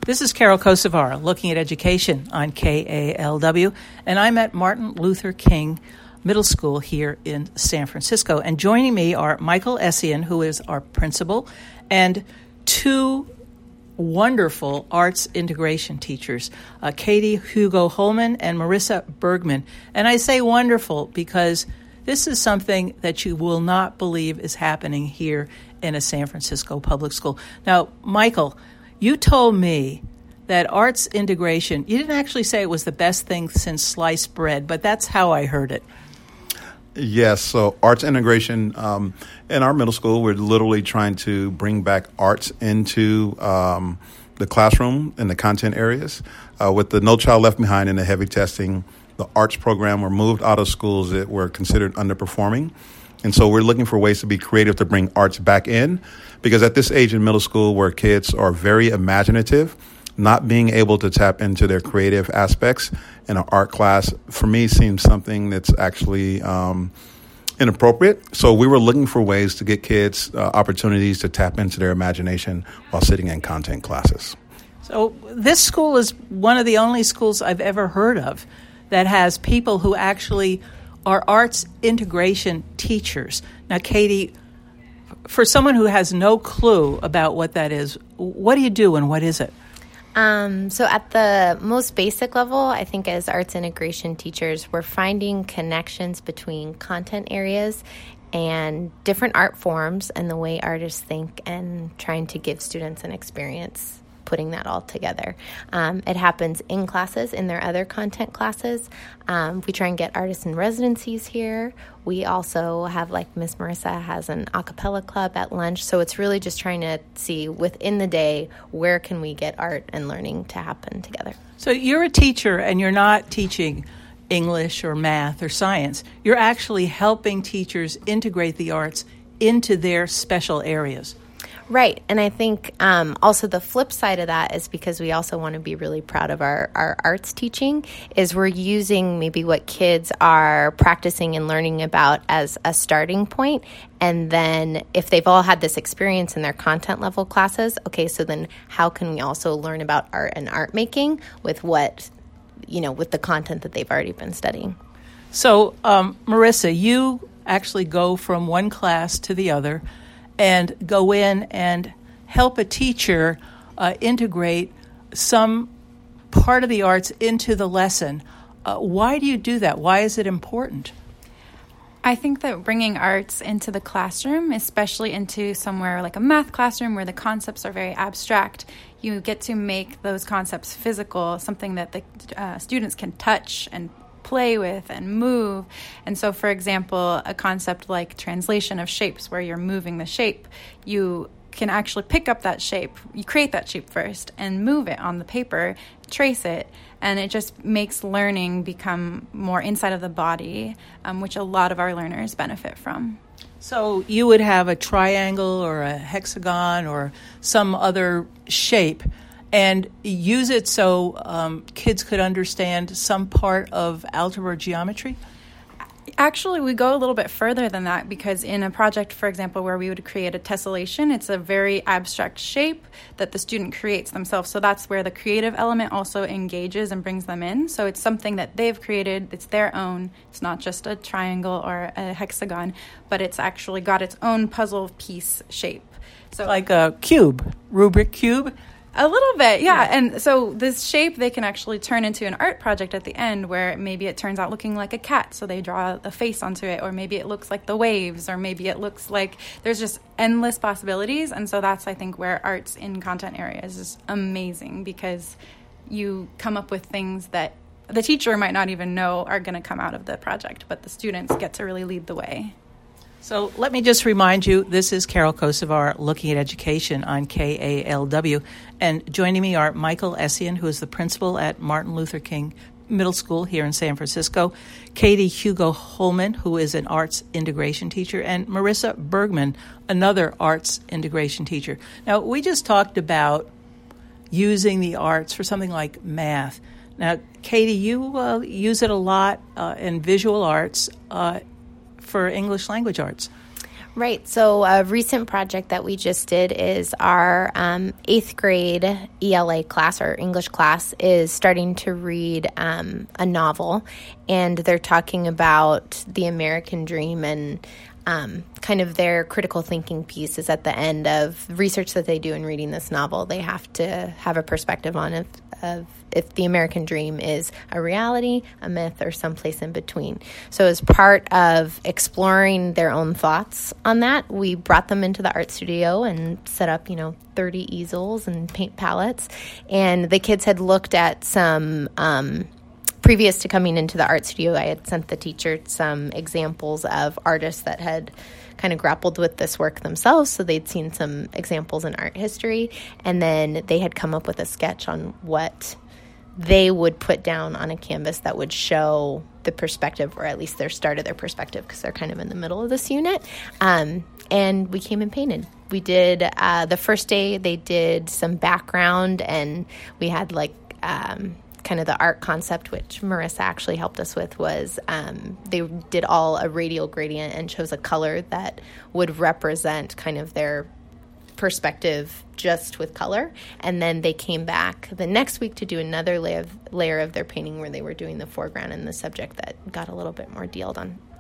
This is Carol Kosovar looking at education on KALW, and I'm at Martin Luther King Middle School here in San Francisco. And joining me are Michael Essien, who is our principal, and two wonderful arts integration teachers, Katie Hugo Holman and Marissa Bergman. And I say wonderful because this is something that you will not believe is happening here in a San Francisco public school. Now, Michael, you told me that arts integration, you didn't actually say it was the best thing since sliced bread, but that's how I heard it. Yes, so arts integration, in our middle school, we're literally trying to bring back arts into the classroom and the content areas. With the No Child Left Behind and the heavy testing, the arts program were moved out of schools that were considered underperforming. And so we're looking for ways to be creative to bring arts back in, because at this age in middle school where kids are very imaginative, not being able to tap into their creative aspects in an art class, for me, seems something that's actually inappropriate. So we were looking for ways to get kids opportunities to tap into their imagination while sitting in content classes. So this school is one of the only schools I've ever heard of that has people who actually are arts integration teachers. Now, Katie, for someone who has no clue about what that is, what do you do and what is it? So at the most basic level, I think as arts integration teachers, we're finding connections between content areas and different art forms and the way artists think, and trying to give students an experience putting that all together. It happens in classes, in their other content classes. We try and get artists in residencies here. We also have, like Miss Marissa has an a cappella club at lunch. So it's really just trying to see within the day, where can we get art and learning to happen together. So you're a teacher and you're not teaching English or math or science. You're actually helping teachers integrate the arts into their special areas. Right. And I think also the flip side of that is, because we also want to be really proud of our arts teaching, is we're using maybe what kids are practicing and learning about as a starting point. And then if they've all had this experience in their content level classes, okay, so then how can we also learn about art and art making with what, with the content that they've already been studying? So, Marissa, you actually go from one class to the other and go in and help a teacher integrate some part of the arts into the lesson. Why do you do that? Why is it important? I think that bringing arts into the classroom, especially into somewhere like a math classroom where the concepts are very abstract, you get to make those concepts physical, something that the students can touch and play with and move. And so, for example, a concept like translation of shapes, where you're moving the shape, you can actually pick up that shape. You create that shape first and move it on the paper, trace it, and it just makes learning become more inside of the body, which a lot of our learners benefit from. So you would have a triangle or a hexagon or some other shape and use it so kids could understand some part of algebra or geometry? Actually, we go a little bit further than that, because in a project, for example, where we would create a tessellation, it's a very abstract shape that the student creates themselves. So that's where the creative element also engages and brings them in. So it's something that they've created. It's their own. It's not just a triangle or a hexagon, but it's actually got its own puzzle piece shape. So like a cube, Rubik cube? A little bit, yeah. And so this shape they can actually turn into an art project at the end, where maybe it turns out looking like a cat, so they draw a face onto it, or maybe it looks like the waves, or maybe it looks like there's just endless possibilities. And so that's, I think, where arts in content areas is amazing, because you come up with things that the teacher might not even know are going to come out of the project, but the students get to really lead the way. So let me just remind you, this is Carol Kosovar looking at education on KALW. And joining me are Michael Essien, who is the principal at Martin Luther King Middle School here in San Francisco, Katie Hugo Holman, who is an arts integration teacher, and Marissa Bergman, another arts integration teacher. Now, we just talked about using the arts for something like math. Now, Katie, you use it a lot in visual arts for English language arts. Right. So a recent project that we just did is our 8th grade ELA class or English class is starting to read a novel, and they're talking about the American dream, and kind of their critical thinking piece is at the end of research that they do in reading this novel. They have to have a perspective on if the American dream is a reality, a myth, or someplace in between. So as part of exploring their own thoughts on that, we brought them into the art studio and set up, 30 easels and paint palettes. And the kids had looked at some previous to coming into the art studio, I had sent the teacher some examples of artists that had kind of grappled with this work themselves. So they'd seen some examples in art history, and then they had come up with a sketch on what they would put down on a canvas that would show the perspective, or at least their start of their perspective, because they're kind of in the middle of this unit. And we came and painted. We did, the first day, they did some background, and we had kind of the art concept, which Marissa actually helped us with, was they did all a radial gradient and chose a color that would represent kind of their perspective just with color. And then they came back the next week to do another layer of their painting where they were doing the foreground and the subject that got a little bit more detailed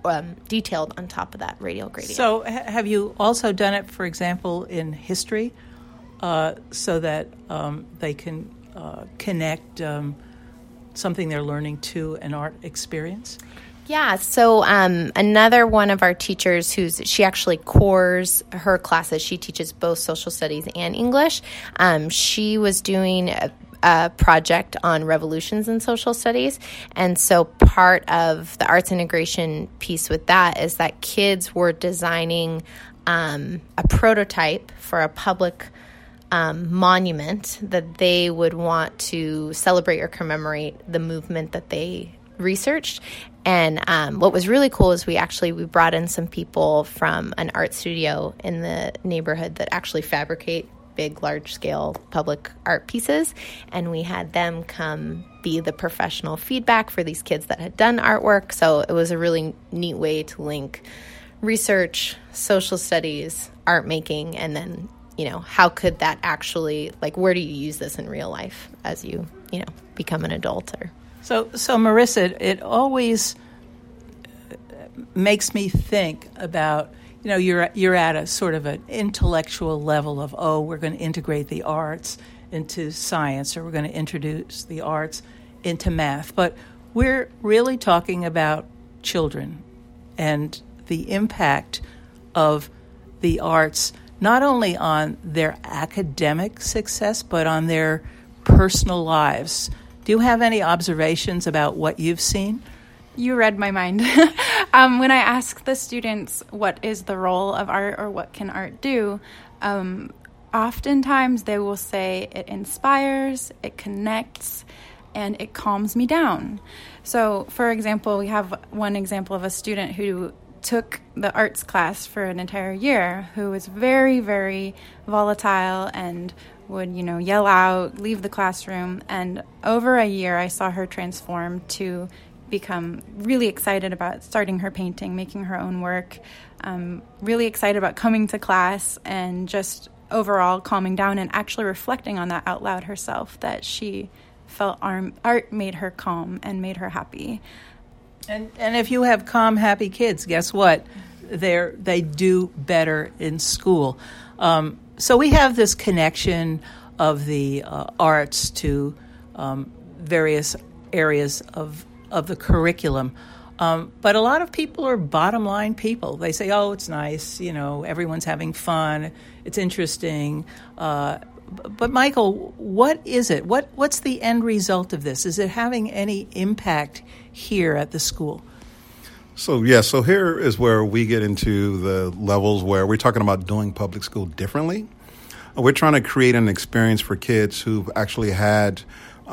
on top of that radial gradient. So have you also done it, for example, in history, so that they can connect something they're learning to an art experience? Yeah, so another one of our teachers she actually cores her classes. She teaches both social studies and English. She was doing a project on revolutions in social studies. And so part of the arts integration piece with that is that kids were designing a prototype for a public monument that they would want to celebrate or commemorate the movement that they researched. And what was really cool is we brought in some people from an art studio in the neighborhood that actually fabricate big, large-scale public art pieces, and we had them come be the professional feedback for these kids that had done artwork. So it was a really neat way to link research, social studies, art making, and then how could that actually, where do you use this in real life as you, become an adult? So Marissa, it always makes me think about, you're at a sort of an intellectual level of, we're going to integrate the arts into science, or we're going to introduce the arts into math. But we're really talking about children and the impact of the arts, not only on their academic success, but on their personal lives. Do you have any observations about what you've seen? You read my mind. When I ask the students what is the role of art or what can art do, oftentimes they will say it inspires, it connects, and it calms me down. So, for example, we have one example of a student who took the arts class for an entire year, who was very, very volatile and would, yell out, leave the classroom. And over a year, I saw her transform to become really excited about starting her painting, making her own work, really excited about coming to class, and just overall calming down and actually reflecting on that out loud herself, that she felt art made her calm and made her happy. And if you have calm, happy kids, guess what? They do better in school. So we have this connection of the arts to various areas of the curriculum. But a lot of people are bottom line people. They say, it's nice, everyone's having fun, it's interesting. But Michael, what is it? What's the end result of this? Is it having any impact here at the school? So here is where we get into the levels where we're talking about doing public school differently. We're trying to create an experience for kids who've actually had,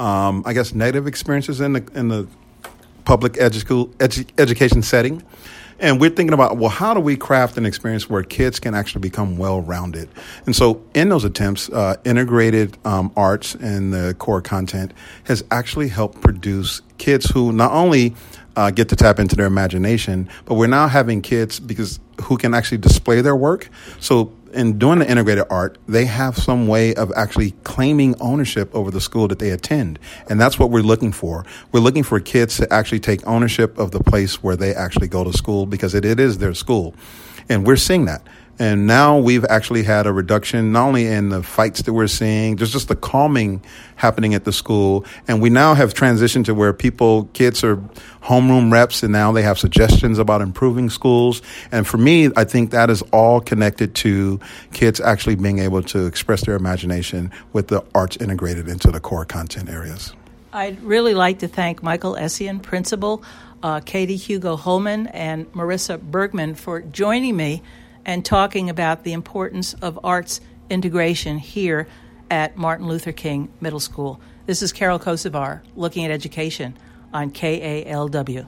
negative experiences in the public education setting, And we're thinking about, well, how do we craft an experience where kids can actually become well-rounded? And so in those attempts, integrated arts and the core content has actually helped produce kids who not only get to tap into their imagination, but we're now having kids who can actually display their work. So in doing the integrated art, they have some way of actually claiming ownership over the school that they attend. And that's what we're looking for. We're looking for kids to actually take ownership of the place where they actually go to school, because it is their school. And we're seeing that. And now we've actually had a reduction, not only in the fights that we're seeing, there's just the calming happening at the school. And we now have transitioned to where kids are homeroom reps, and now they have suggestions about improving schools. And for me, I think that is all connected to kids actually being able to express their imagination with the arts integrated into the core content areas. I'd really like to thank Michael Essien, Principal, Katie Hugo Holman, and Marissa Bergman for joining me and talking about the importance of arts integration here at Martin Luther King Middle School. This is Carol Kosovar looking at education on KALW.